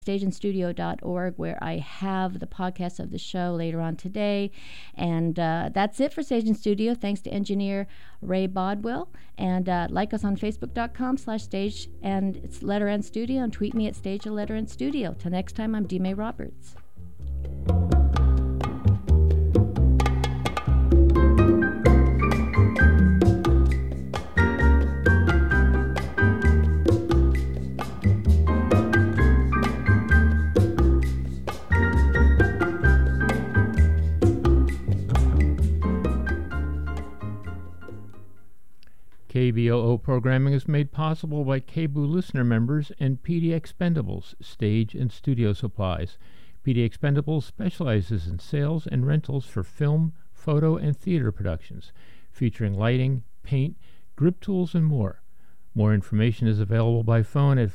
stageandstudio.org, where I have the podcast of the show later on today. And that's it for Stage and Studio. Thanks to engineer Ray Bodwell. And like us on Facebook.com/stage and it's letter N studio, and tweet me at stage a letter N studio. Till next time, I'm D. May Roberts. KBOO programming is made possible by KBOO listener members and PD Expendables, stage and studio supplies. PD Expendables specializes in sales and rentals for film, photo, and theater productions, featuring lighting, paint, grip tools, and more. More information is available by phone at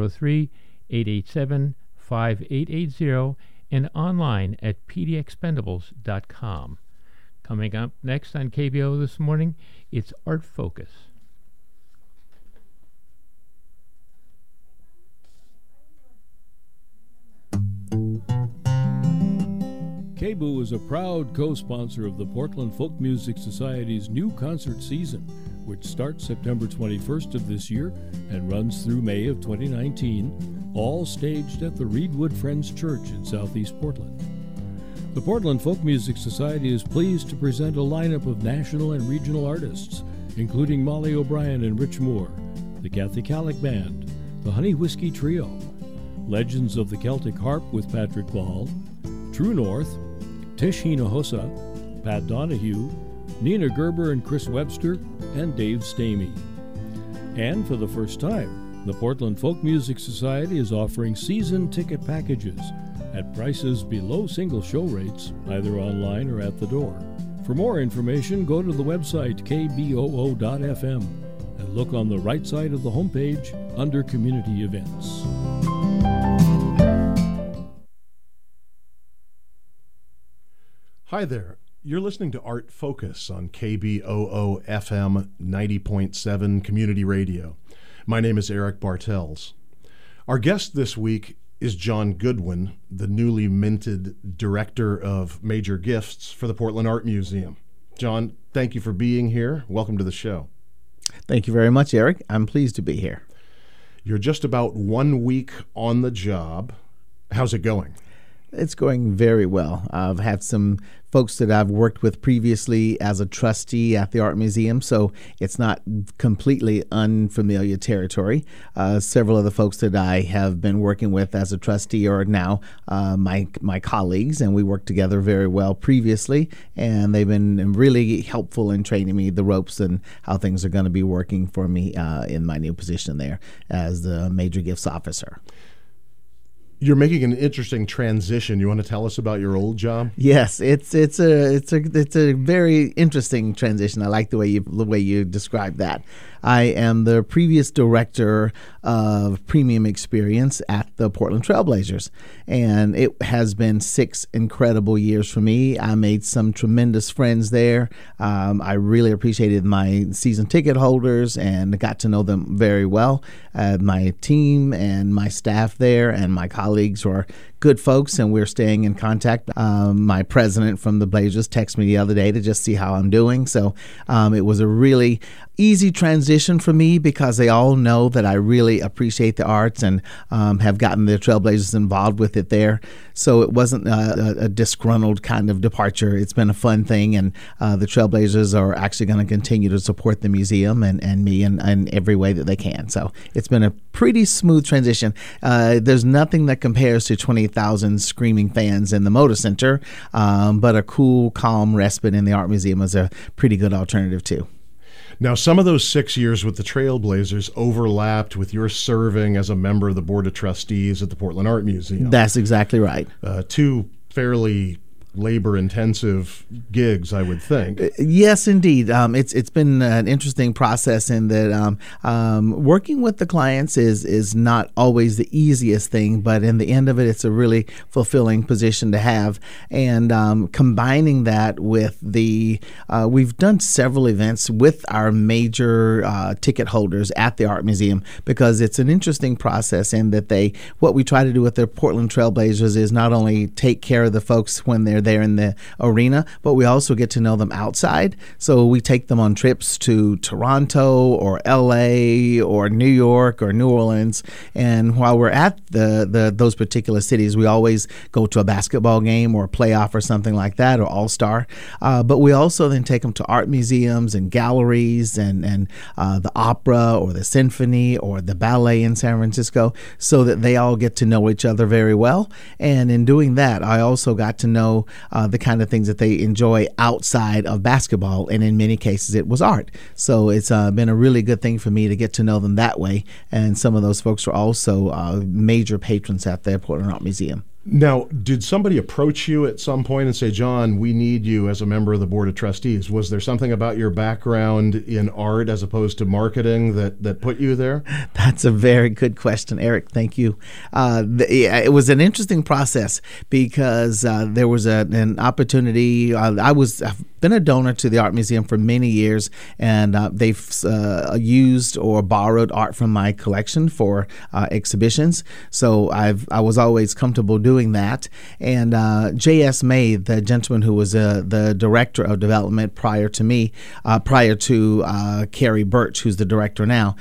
503-887-5880 and online at pdexpendables.com. Coming up next on KBOO this morning, it's Art Focus. KBOO is a proud co-sponsor of the Portland Folk Music Society's new concert season, which starts September 21st of this year and runs through May of 2019, all staged at the Reedwood Friends Church in Southeast Portland. The Portland Folk Music Society is pleased to present a lineup of national and regional artists, including Molly O'Brien and Rich Moore, the Kathy Kallick Band, the Honey Whiskey Trio, Legends of the Celtic Harp with Patrick Ball, True North, Tish Hinojosa, Pat Donahue, Nina Gerber and Chris Webster, and Dave Stamey. And for the first time, the Portland Folk Music Society is offering season ticket packages at prices below single show rates, either online or at the door. For more information, go to the website kboo.fm and look on the right side of the homepage under Community Events. Hi there. You're listening to Art Focus on KBOO FM 90.7 Community Radio. My name is Eric Bartels. Our guest this week is John Goodwin, the newly minted Director of Major Gifts for the Portland Art Museum. John, thank you for being here. Welcome to the show. Thank you very much, Eric. I'm pleased to be here. You're just about 1 week on the job. How's it going? It's going very well. I've had some folks that I've worked with previously as a trustee at the Art Museum, so it's not completely unfamiliar territory. Several of the folks that I have been working with as a trustee are now my colleagues, and we worked together very well previously, and they've been really helpful in training me the ropes and how things are going to be working for me in my new position there as the Major Gifts Officer. You're making an interesting transition. You want to tell us about your old job? Yes, it's a very interesting transition. I like the way you described that. I am the previous director of premium experience at the Portland Trailblazers, and it has been 6 incredible years for me. I made some tremendous friends there. I really appreciated my season ticket holders and got to know them very well. My team and my staff there and my colleagues were good folks, and we're staying in contact. My president from the Blazers texted me the other day to just see how I'm doing. So it was a really easy transition for me because they all know that I really appreciate the arts and have gotten the Trailblazers involved with it there. So it wasn't a disgruntled kind of departure. It's been a fun thing, and the Trailblazers are actually going to continue to support the museum and me in every way that they can. So it's been a pretty smooth transition. There's nothing that compares to 20,000 screaming fans in the Moda Center, but a cool, calm respite in the Art Museum is a pretty good alternative too. Now, some of those 6 years with the Trailblazers overlapped with your serving as a member of the Board of Trustees at the Portland Art Museum. That's exactly right. 2 fairly labor-intensive gigs, I would think. Yes, indeed. It's been an interesting process in that working with the clients is not always the easiest thing, but in the end of it, it's a really fulfilling position to have. And combining that with we've done several events with our major ticket holders at the Art Museum, because it's an interesting process in that what we try to do with the Portland Trailblazers is not only take care of the folks when they're there in the arena, but we also get to know them outside. So we take them on trips to Toronto or LA or New York or New Orleans. And while we're at those particular cities, we always go to a basketball game or a playoff or something like that, or All-Star. But we also then take them to art museums and galleries and the opera or the symphony or the ballet in San Francisco, so that they all get to know each other very well. And in doing that, I also got to know the kind of things that they enjoy outside of basketball, and in many cases it was art. So it's been a really good thing for me to get to know them that way, and some of those folks are also major patrons at the Portland Art Museum. Now, did somebody approach you at some point and say, John, we need you as a member of the Board of Trustees? Was there something about your background in art as opposed to marketing that put you there? That's a very good question, Eric. Thank you. It was an interesting process because there was an opportunity. I've been a donor to the Art Museum for many years, and they've used or borrowed art from my collection for exhibitions. So I was always comfortable doing that. And J.S. May, the gentleman who was the director of development prior to me, prior to Carrie Birch, who's the director now,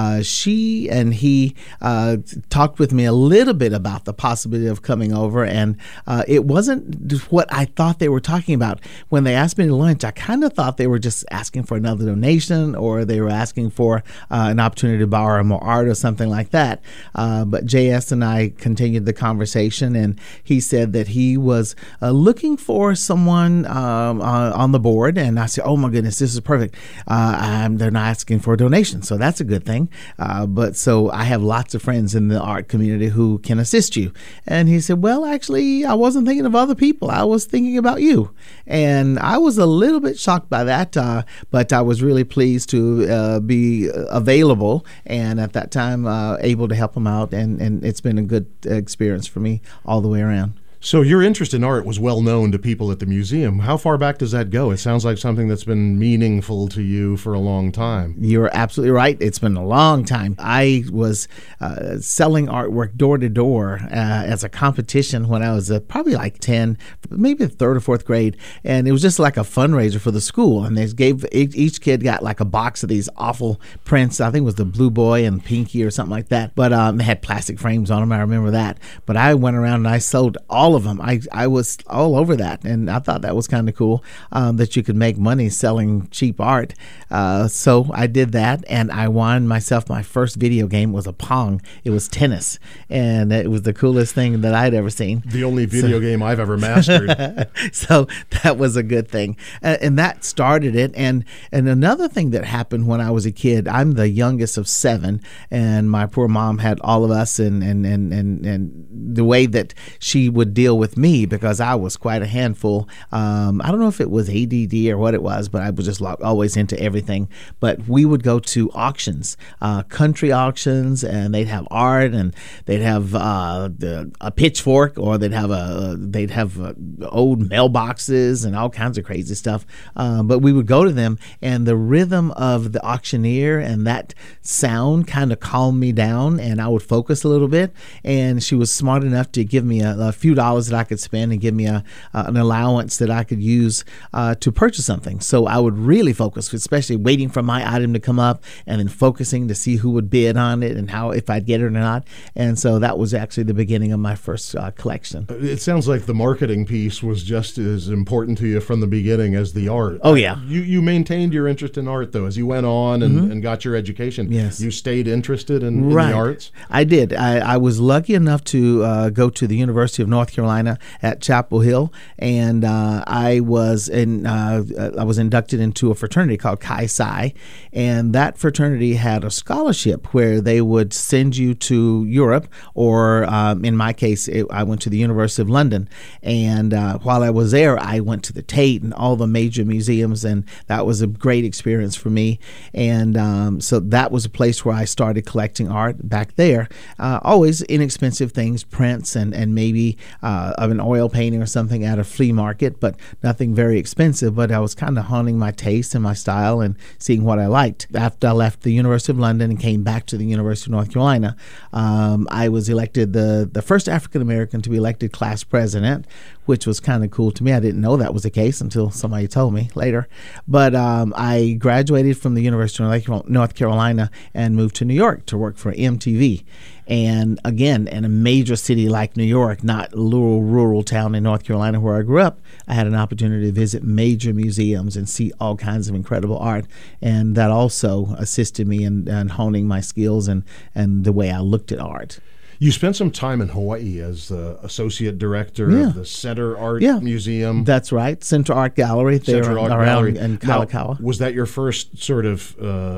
she and he talked with me a little bit about the possibility of coming over, and it wasn't what I thought they were talking about. When they asked me to lunch, I kind of thought they were just asking for another donation, or they were asking for an opportunity to borrow more art or something like that. But J.S. and I continued the conversation, and he said that he was looking for someone on the board, and I said, oh my goodness, this is perfect. They're not asking for a donation, so that's a good thing. But so I have lots of friends in the art community who can assist you. And he said, well, actually, I wasn't thinking of other people. I was thinking about you. And I was a little bit shocked by that, but I was really pleased to be available, and at that time able to help him out, and it's been a good experience for me all the way around. So your interest in art was well known to people at the museum. How far back does that go? It sounds like something that's been meaningful to you for a long time. You're absolutely right. It's been a long time. I was selling artwork door to door as a competition when I was probably like 10, maybe the third or fourth grade. And it was just like a fundraiser for the school. And they gave each kid got like a box of these awful prints. I think it was the Blue Boy and Pinky or something like that. But they had plastic frames on them. I remember that. But I went around and I sold all of them. I was all over that, and I thought that was kind of cool that you could make money selling cheap art. So I did that, and I won myself my first video game. Was a Pong. It was tennis, and it was the coolest thing that I'd ever seen. The only video game I've ever mastered. So that was a good thing, and that started it. And another thing that happened when I was a kid, I'm the youngest of 7, and my poor mom had all of us, and the way that she would deal with me, because I was quite a handful. I don't know if it was ADD or what it was, but I was just always into everything. But we would go to auctions, country auctions, and they'd have art, and they'd have a pitchfork, or they'd have old mailboxes and all kinds of crazy stuff. But we would go to them, and the rhythm of the auctioneer and that sound kind of calmed me down, and I would focus a little bit. And she was smart enough to give me a few dollars that I could spend and give me an allowance that I could use to purchase something. So I would really focus, especially waiting for my item to come up and then focusing to see who would bid on it and how, if I'd get it or not. And so that was actually the beginning of my first collection. It sounds like the marketing piece was just as important to you from the beginning as the art. Oh, yeah. You maintained your interest in art, though, as you went on and got your education. Yes. You stayed interested in the arts? I did. I was lucky enough to to go to the University of North Carolina at Chapel Hill, and I was inducted into a fraternity called Chi Psi, and that fraternity had a scholarship where they would send you to Europe, or in my case, I went to the University of London, and while I was there, I went to the Tate and all the major museums, and that was a great experience for me. And so that was a place where I started collecting art back there. Always inexpensive things, prints, and maybe of an oil painting or something at a flea market, but nothing very expensive. But I was kind of honing my taste and my style and seeing what I liked. After I left the University of London and came back to the University of North Carolina, I was elected the first African American to be elected class president, which was kind of cool to me. I didn't know that was the case until somebody told me later. But I graduated from the University of North Carolina and moved to New York to work for MTV. And again, in a major city like New York, not a little rural town in North Carolina where I grew up, I had an opportunity to visit major museums and see all kinds of incredible art. And that also assisted me in honing my skills and the way I looked at art. You spent some time in Hawaii as the associate director of the Center Art Museum. That's right, Center Art Gallery there around in Kalakaua. Now, was that your first sort of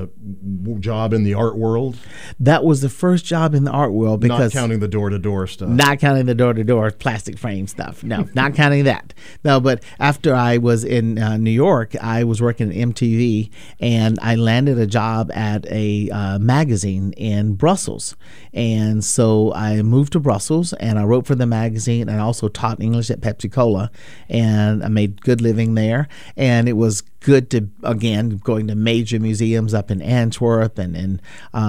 job in the art world? That was the first job in the art world, because not counting the door-to-door stuff. Not counting the door-to-door plastic frame stuff. No, not counting that. No, but after I was in New York, I was working at MTV, and I landed a job at a magazine in Brussels. And so I moved to Brussels, and I wrote for the magazine, and also taught English at Pepsi Cola, and I made good living there. And it was good to, again, going to major museums up in Antwerp and in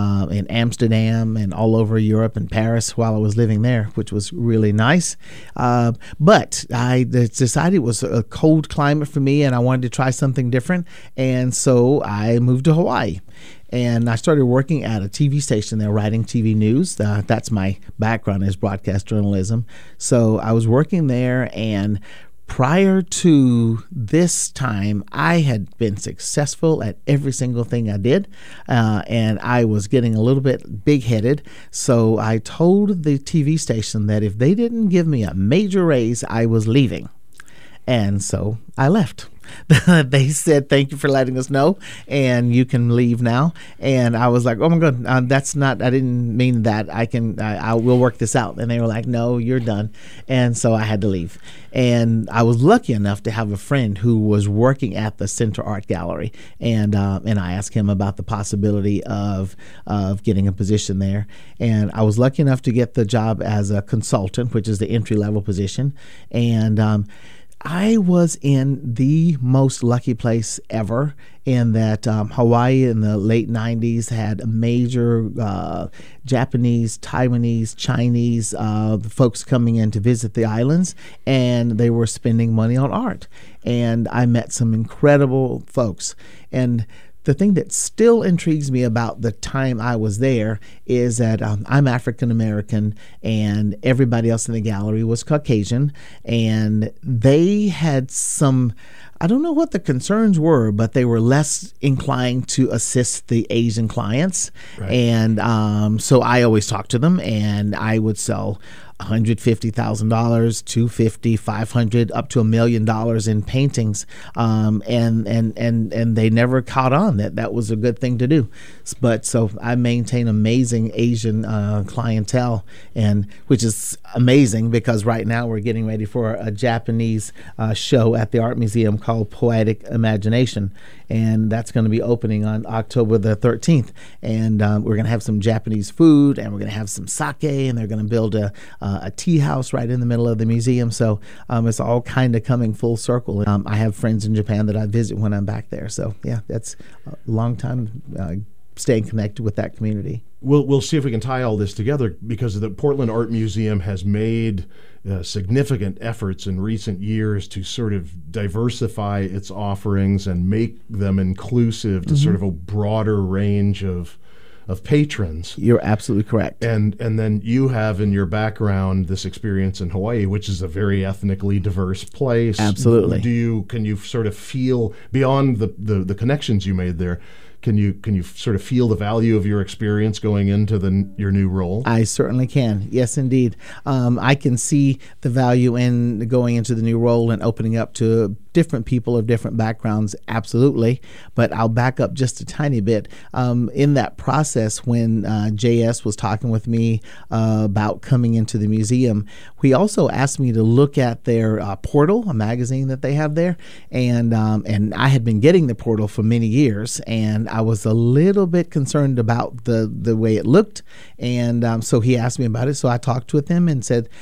Amsterdam and all over Europe and Paris while I was living there, which was really nice. But I decided it was a cold climate for me, and I wanted to try something different. And so I moved to Hawaii. And I started working at a TV station there, writing TV news. That's my background, is broadcast journalism. So I was working there, and prior to this time, I had been successful at every single thing I did, and I was getting a little bit big-headed. So I told the TV station that if they didn't give me a major raise, I was leaving. And so I left. They said, "Thank you for letting us know, and you can leave now." And I was like, "Oh my God, that's not. I didn't mean that. I will work this out." And they were like, "No, you're done." And so I had to leave. And I was lucky enough to have a friend who was working at the Center Art Gallery, and I asked him about the possibility of getting a position there. And I was lucky enough to get the job as a consultant, which is the entry-level position. And I was in the most lucky place ever, in that Hawaii in the late 90s had a major Japanese, Taiwanese, Chinese folks coming in to visit the islands, and they were spending money on art. And I met some incredible folks. And the thing that still intrigues me about the time I was there is that I'm African American, and everybody else in the gallery was Caucasian, and they had some, I don't know what the concerns were, but they were less inclined to assist the Asian clients. Right. And so I always talked to them, and I would sell $150,000, $250,000, $500,000, up to $1 million in paintings, and they never caught on that was a good thing to do. But so I maintain amazing Asian clientele, and which is amazing, because right now we're getting ready for a Japanese show at the Art Museum called Poetic Imagination, and that's going to be opening on October the 13th. And we're going to have some Japanese food, and we're going to have some sake, and they're going to build a tea house right in the middle of the museum. So it's all kind of coming full circle. I have friends in Japan that I visit when I'm back there. So yeah, that's a long time staying connected with that community. We'll see if we can tie all this together, because the Portland Art Museum has made significant efforts in recent years to sort of diversify its offerings and make them inclusive to sort of a broader range of patrons. You're absolutely correct. And then you have in your background this experience in Hawaii, which is a very ethnically diverse place. Absolutely. Can you sort of feel, beyond the connections you made there, Can you sort of feel the value of your experience going into your new role? I certainly can. Yes, indeed. I can see the value in going into the new role and opening up to different people of different backgrounds, absolutely. But I'll back up just a tiny bit. In that process, when JS was talking with me about coming into the museum, he also asked me to look at their portal, a magazine that they have there, and I had been getting the portal for many years, and I was a little bit concerned about the way it looked, and so he asked me about it. So I talked with him and said,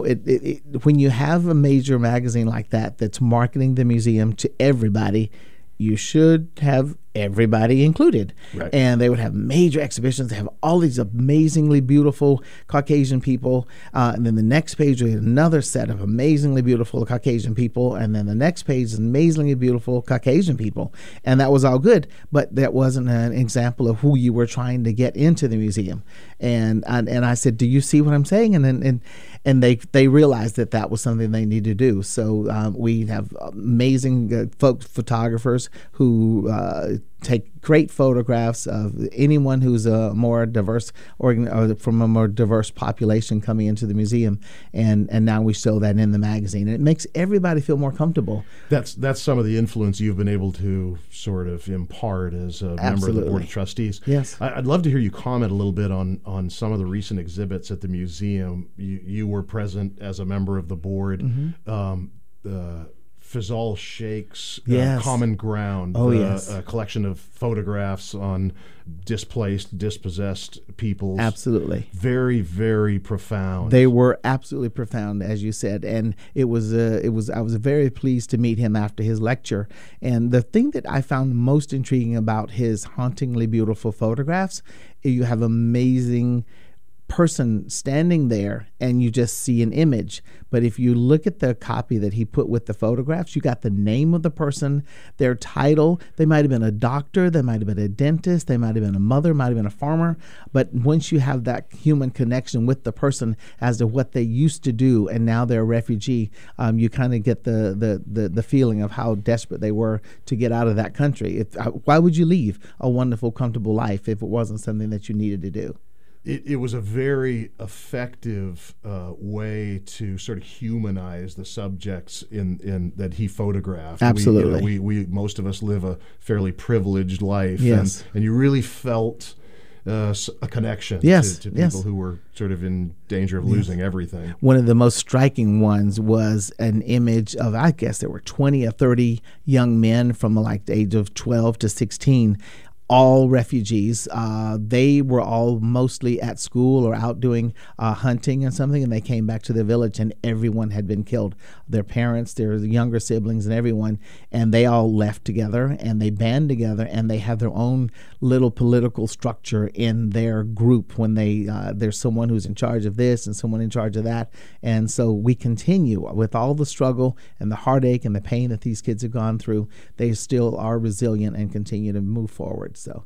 when you have a major magazine like that that's marketing the museum to everybody, you should have everybody included. Right. And they would have major exhibitions. They have all these amazingly beautiful Caucasian people. And then the next page, we had another set of amazingly beautiful Caucasian people. And then the next page is amazingly beautiful Caucasian people. And that was all good. But that wasn't an example of who you were trying to get into the museum. And I said, do you see what I'm saying? And they realized that was something they need to do. So we have amazing photographers who take great photographs of anyone who's a more diverse or from a more diverse population coming into the museum, and now we show that in the magazine, and it makes everybody feel more comfortable. That's some of the influence you've been able to sort of impart as a member of the Board of Trustees. Yes, I'd love to hear you comment a little bit on some of the recent exhibits at the museum. You were present as a member of the board. Mm-hmm. Fazal Sheikh's Common Ground, a collection of photographs on displaced, dispossessed peoples. Absolutely. Very, very profound. They were absolutely profound, as you said, and I was very pleased to meet him after his lecture. And the thing that I found most intriguing about his hauntingly beautiful photographs, you have amazing person standing there and you just see an image, but if you look at the copy that he put with the photographs, you got the name of the person, their title. They might have been a doctor, they might have been a dentist, they might have been a mother, might have been a farmer, but once you have that human connection with the person as to what they used to do and now they're a refugee, you kind of get the feeling of how desperate they were to get out of that country. Why would you leave a wonderful, comfortable life if it wasn't something that you needed to do? It was a very effective way to sort of humanize the subjects in that he photographed. Absolutely. We most of us live a fairly privileged life, yes. and you really felt a connection to people who were sort of in danger of losing everything. One of the most striking ones was an image of, I guess there were 20 or 30 young men from like the age of 12 to 16, all refugees. They were all mostly at school or out doing hunting and something, and they came back to their village and everyone had been killed. Their parents, their younger siblings, and everyone, and they all left together and they band together and they have their own little political structure in their group when there's someone who's in charge of this and someone in charge of that. And so we continue with all the struggle and the heartache and the pain that these kids have gone through. They still are resilient and continue to move forward. So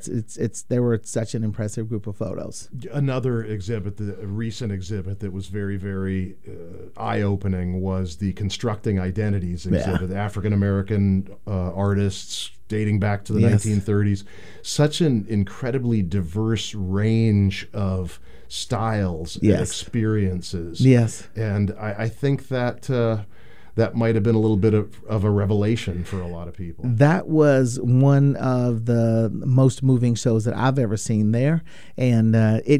they were such an impressive group of photos. Another exhibit, a recent exhibit that was very, very eye-opening was the Constructing Identities exhibit. African American artists dating back to the 1930s. Such an incredibly diverse range of styles and experiences. Yes. And I think that that might have been a little bit of a revelation for a lot of people. That was one of the most moving shows that I've ever seen there. And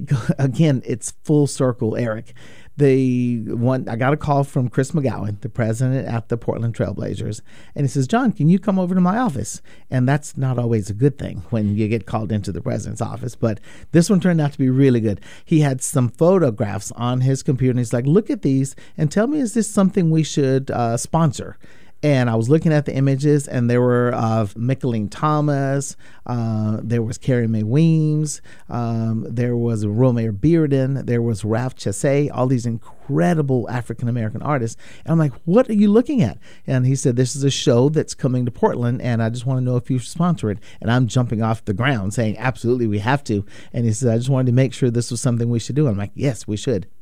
it's full circle, Eric. I got a call from Chris McGowan, the president at the Portland Trailblazers, and he says, "John, can you come over to my office?" And that's not always a good thing when you get called into the president's office, but this one turned out to be really good. He had some photographs on his computer, and he's like, "Look at these and tell me, is this something we should sponsor?" And I was looking at the images, and there were of Mickalene Thomas, there was Carrie Mae Weems, there was Romare Bearden, there was Ralph Chassé, all these incredible African-American artists. And I'm like, what are you looking at? And he said, this is a show that's coming to Portland, and I just want to know if you sponsor it. And I'm jumping off the ground saying, absolutely, we have to. And he said, I just wanted to make sure this was something we should do. I'm like, yes, we should.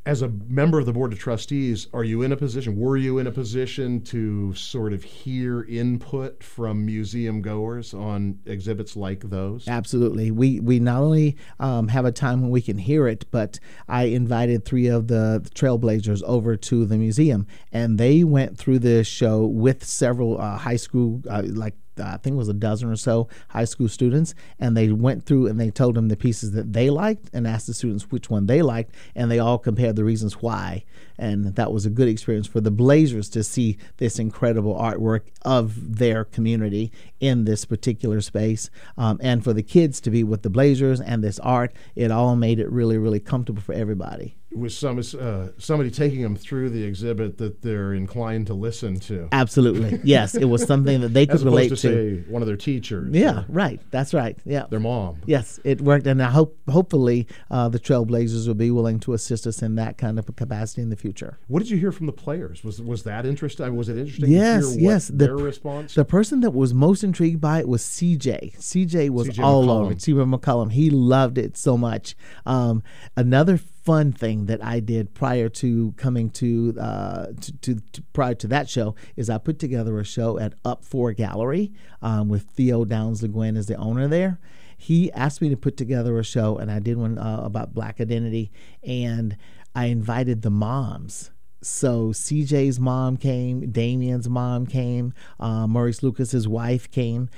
As a member of the Board of Trustees, were you in a position to sort of hear input from museum goers on exhibits like those? Absolutely. We not only have a time when we can hear it, but I invited 3 of the Trailblazers over to the museum, and they went through the show with several high school, I think it was a dozen or so high school students, and they went through and they told them the pieces that they liked and asked the students which one they liked, and they all compared the reasons why. And that was a good experience for the Blazers to see this incredible artwork of their community in this particular space, and for the kids to be with the Blazers and this art. It all made it really, really comfortable for everybody. Was somebody taking them through the exhibit that they're inclined to listen to? Absolutely. Yes, it was something that they could relate to. Say one of their teachers. Yeah, right. That's right. Yeah. Their mom. Yes, it worked, and I hopefully the Trailblazers will be willing to assist us in that kind of a capacity in the future. What did you hear from the players? Was that interesting? Was it interesting yes, to hear yes. their response? The person that was most intrigued by it was CJ. CJ was C.J. all McCollum. over it. C.J. McCollum. He loved it so much. Another fun thing that I did prior to coming to prior to that show is I put together a show at Up 4 Gallery with Theo Downs Le Guin as the owner there. He asked me to put together a show, and I did one about Black identity, and I invited the moms. So CJ's mom came, Damien's mom came, Maurice Lucas's wife came,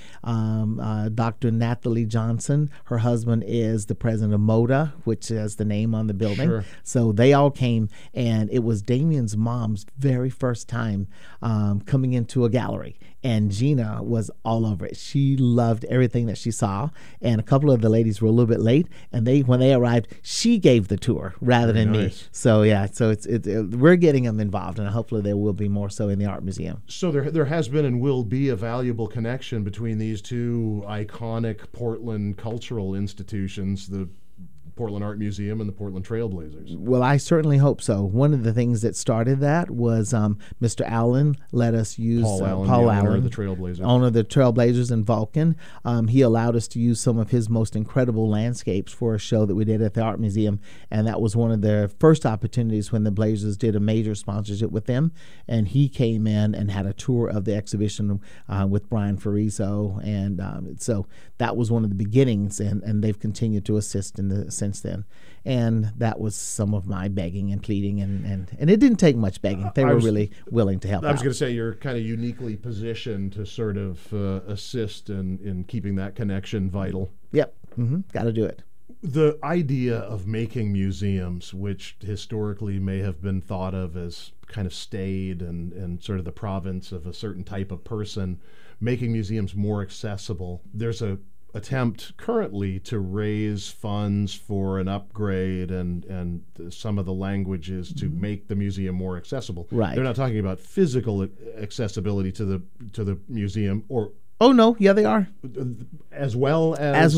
Dr. Natalie Johnson, her husband is the president of MODA, which is the name on the building. Sure. So they all came, and it was Damien's mom's very first time coming into a gallery. And Gina was all over it. She loved everything that she saw. And a couple of the ladies were a little bit late, and when they arrived, she gave the tour rather than me. So yeah, so we're getting them involved, and hopefully there will be more so in the art museum. So there has been and will be a valuable connection between these two iconic Portland cultural institutions, the Portland Art Museum and the Portland Trailblazers. Well, I certainly hope so. One of the things that started that was Mr. Allen let us use Paul Allen, owner of the Trailblazers. Owner of the Trailblazers in Vulcan. He allowed us to use some of his most incredible landscapes for a show that we did at the Art Museum, and that was one of the first opportunities when the Blazers did a major sponsorship with them. And he came in and had a tour of the exhibition with Brian Fariso, and so that was one of the beginnings, and they've continued to assist since then. And that was some of my begging and pleading, and it didn't take much begging. They were really willing to help out. I was going to say you're kind of uniquely positioned to sort of assist in keeping that connection vital. Yep, got to do it. The idea of making museums, which historically may have been thought of as kind of staid and sort of the province of a certain type of person, making museums more accessible. There's a attempt currently to raise funds for an upgrade, and some of the language is to make the museum more accessible. Right. They're not talking about physical accessibility to the museum, or oh no, yeah, they are, as well as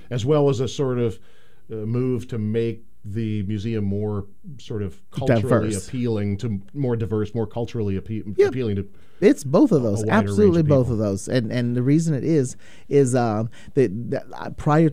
a sort of move to make the museum more sort of culturally appealing, to more diverse, more culturally appealing to. It's both of those, absolutely both of those, and the reason it is that prior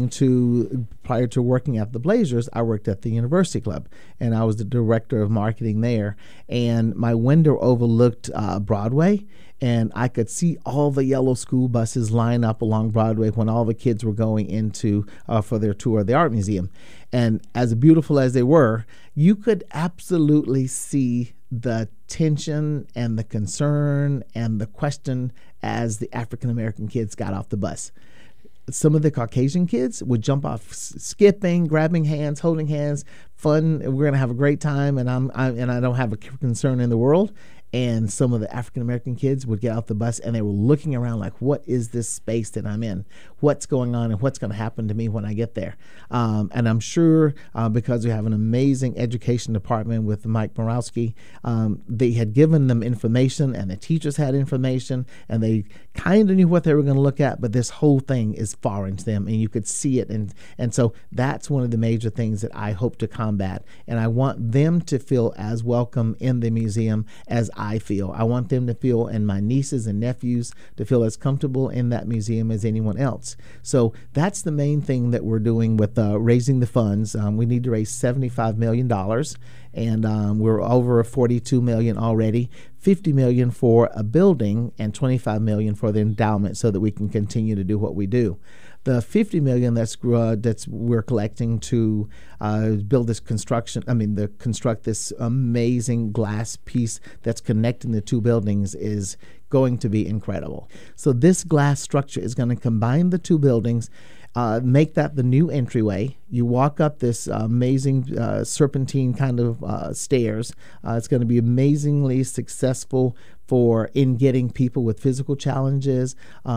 to working at the Blazers, I worked at the University Club, and I was the director of marketing there, and my window overlooked Broadway, and I could see all the yellow school buses line up along Broadway when all the kids were going into for their tour of the art museum, and as beautiful as they were, you could absolutely see the tension and the concern and the question as the African American kids got off the bus. Some of the Caucasian kids would jump off, skipping, grabbing hands, holding hands, fun. We're gonna have a great time, and I don't have a concern in the world. And some of the African American kids would get off the bus, and they were looking around like, what is this space that I'm in? What's going on, and what's going to happen to me when I get there? And I'm sure because we have an amazing education department with Mike Borowski, they had given them information, and the teachers had information, and they kind of knew what they were going to look at, but this whole thing is foreign to them, and you could see it. And so that's one of the major things that I hope to combat. And I want them to feel as welcome in the museum as I feel. I want them to feel, and my nieces and nephews to feel as comfortable in that museum as anyone else. So that's the main thing that we're doing with raising the funds. We need to raise $75 million, and we're over 42 million already. 50 million for a building and 25 million for the endowment, so that we can continue to do what we do. The 50 million that's we're collecting to build this construct this amazing glass piece that's connecting the two buildings is going to be incredible. So this glass structure is going to combine the two buildings, make that the new entryway. You walk up this amazing serpentine kind of stairs. It's going to be amazingly successful in getting people with physical challenges,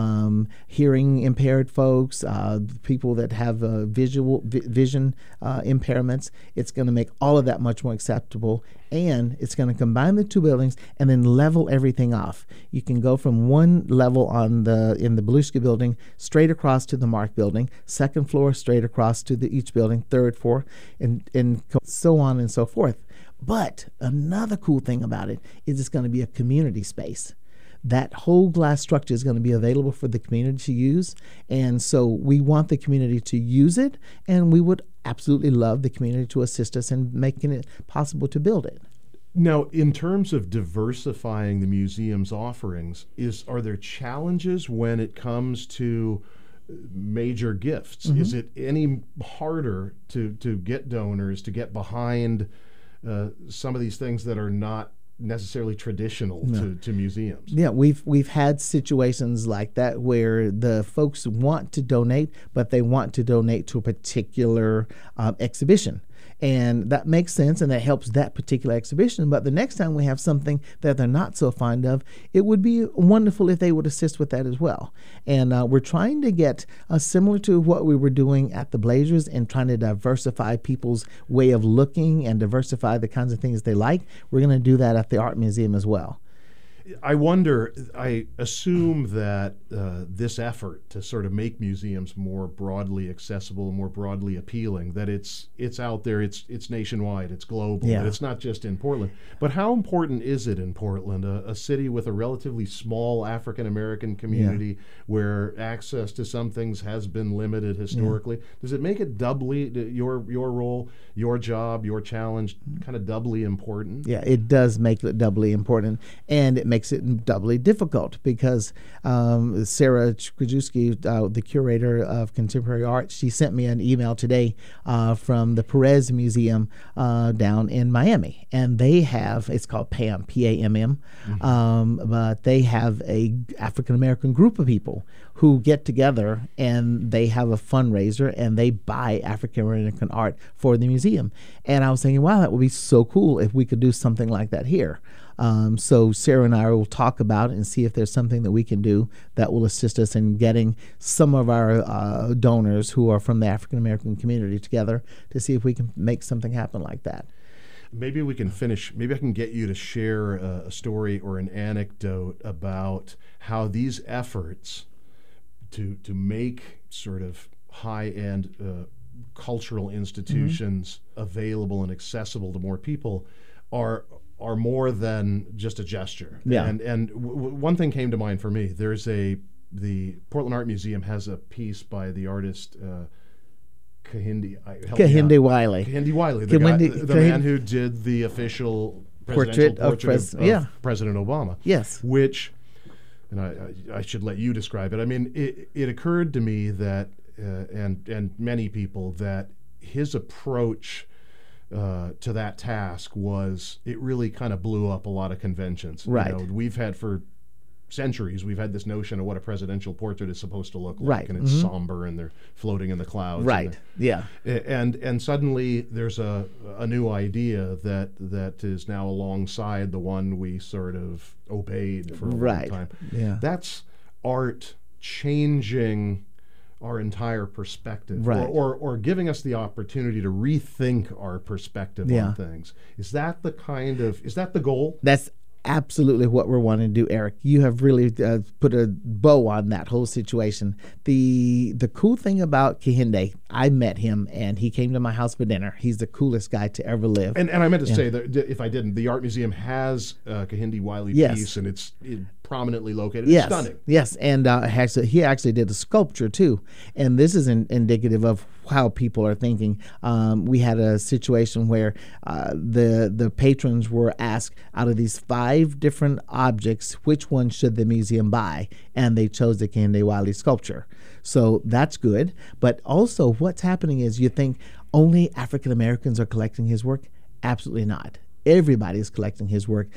hearing impaired folks, people that have vision impairments. It's going to make all of that much more acceptable, and it's going to combine the two buildings and then level everything off. You can go from one level in the Belushi building straight across to the Mark building, second floor straight across to each building, third floor, and so on and so forth. But another cool thing about it is it's going to be a community space. That whole glass structure is going to be available for the community to use. And so we want the community to use it, and we would absolutely love the community to assist us in making it possible to build it. Now, in terms of diversifying the museum's offerings, are there challenges when it comes to major gifts? Mm-hmm. Is it any harder to get donors, to get behind some of these things that are not necessarily traditional to museums? Yeah, we've had situations like that where the folks want to donate, but they want to donate to a particular exhibition. And that makes sense, and that helps that particular exhibition. But the next time we have something that they're not so fond of, it would be wonderful if they would assist with that as well. And we're trying to get similar to what we were doing at the Blazers, and trying to diversify people's way of looking and diversify the kinds of things they like. We're going to do that at the Art Museum as well. I assume that this effort to sort of make museums more broadly accessible, more broadly appealing, that it's out there, it's nationwide, it's global, that it's not just in Portland. But how important is it in Portland, a city with a relatively small African-American community where access to some things has been limited historically? Does it make it doubly, your role, your job, your challenge, kind of doubly important? Yeah, it does make it doubly important, and it makes it doubly difficult because Sarah Krajewski, the curator of contemporary art, she sent me an email today from the Perez Museum down in Miami, and they have, it's called PAMM, P-A-M-M, but they have a African-American group of people who get together and they have a fundraiser and they buy African-American art for the museum. And I was thinking, wow, that would be so cool if we could do something like that here. So Sarah and I will talk about it and see if there's something that we can do that will assist us in getting some of our donors who are from the African-American community together to see if we can make something happen like that. Maybe we can finish, maybe I can get you to share a story or an anecdote about how these efforts to make sort of high-end cultural institutions available and accessible to more people are more than just a gesture. Yeah. And one thing came to mind for me. The Portland Art Museum has a piece by the artist Kehinde Wiley. Kehinde Wiley, the man who did the official portrait of President Obama. Yes. Which, and I should let you describe it. I mean, it occurred to me that, and many people, that his approach to that task it really kind of blew up a lot of conventions. Right. You know, we've had for centuries, we've had this notion of what a presidential portrait is supposed to look like, right. And it's somber and they're floating in the clouds. Right. And suddenly there's a new idea that is now alongside the one we sort of obeyed for a long time. Yeah. That's art changing our entire perspective, right. or giving us the opportunity to rethink our perspective on things. Is that the goal? That's absolutely what we're wanting to do, Eric. You have really put a bow on that whole situation. The cool thing about Kehinde, I met him and he came to my house for dinner. He's the coolest guy to ever live. And I meant to say that if I didn't, the Art Museum has Kehinde Wiley piece, and it's prominently located. Yes, it's stunning. Yes, and he actually did a sculpture too. And this is indicative of how people are thinking. We had a situation where the patrons were asked, out of these 5 different objects, which one should the museum buy? And they chose the Kehinde Wiley sculpture. So that's good. But also what's happening is, you think only African Americans are collecting his work? Absolutely not. Everybody's collecting his work.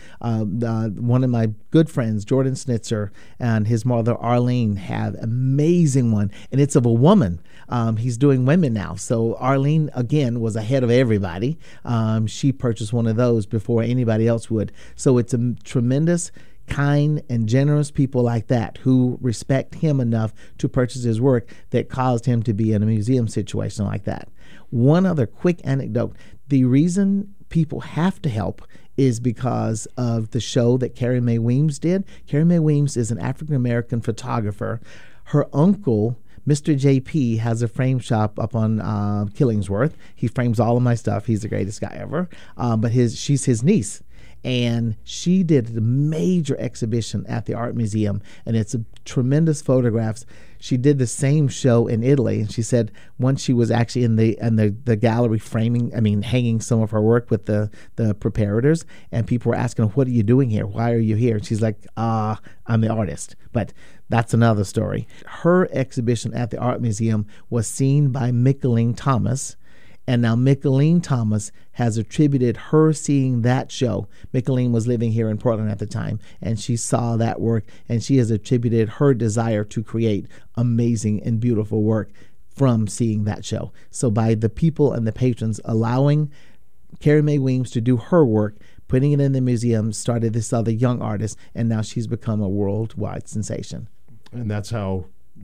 One of my good friends, Jordan Snitzer, and his mother, Arlene, have an amazing one, and it's of a woman. He's doing women now. So Arlene, again, was ahead of everybody. She purchased one of those before anybody else would. So it's a tremendous, kind, and generous people like that who respect him enough to purchase his work that caused him to be in a museum situation like that. One other quick anecdote. The reason people have to help is because of the show that Carrie Mae Weems did. Carrie Mae Weems is an African-American photographer. Her uncle, Mr. JP, has a frame shop up on Killingsworth. He frames all of my stuff. He's the greatest guy ever. But she's his niece. And she did a major exhibition at the Art Museum, and it's tremendous photographs. She did the same show in Italy, and she said once she was actually in the gallery hanging some of her work with the preparators, and people were asking her, "What are you doing here? Why are you here?" And she's like, "I'm the artist." But that's another story. Her exhibition at the Art Museum was seen by Mickalene Thomas. And now Mickalene Thomas has attributed her seeing that show. Mickalene was living here in Portland at the time, and she saw that work, and she has attributed her desire to create amazing and beautiful work from seeing that show. So by the people and the patrons allowing Carrie Mae Weems to do her work, putting it in the museum, started this other young artist, and now she's become a worldwide sensation. And that's how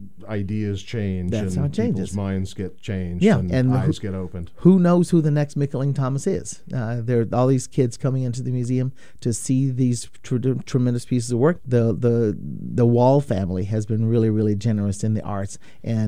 ideas change. That's and how it changes. People's minds get changed, Yeah, and eyes get opened. Who knows who the next Mickalene Thomas is? There are all these kids coming into the museum to see these tremendous pieces of work. The Wall family has been really, really generous in the arts,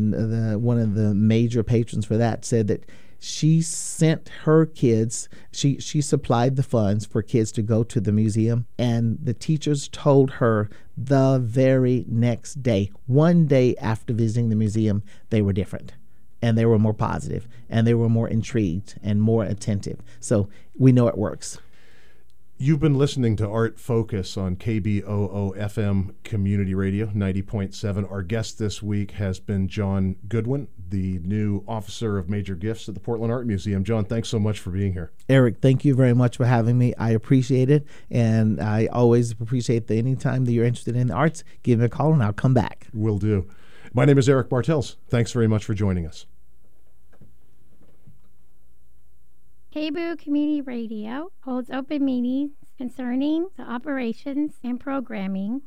and one of the major patrons for that said that she sent her kids, she supplied the funds for kids to go to the museum, and the teachers told her the very next day, one day after visiting the museum, they were different, and they were more positive, and they were more intrigued and more attentive. So we know it works. You've been listening to Art Focus on KBOO FM Community Radio 90.7. Our guest this week has been John Goodwin, the new Officer of Major Gifts at the Portland Art Museum. John, thanks so much for being here. Eric, thank you very much for having me. I appreciate it, and I always appreciate that any time that you're interested in the arts, give me a call and I'll come back. Will do. My name is Eric Bartels. Thanks very much for joining us. KBOO Community Radio holds open meetings concerning the operations and programming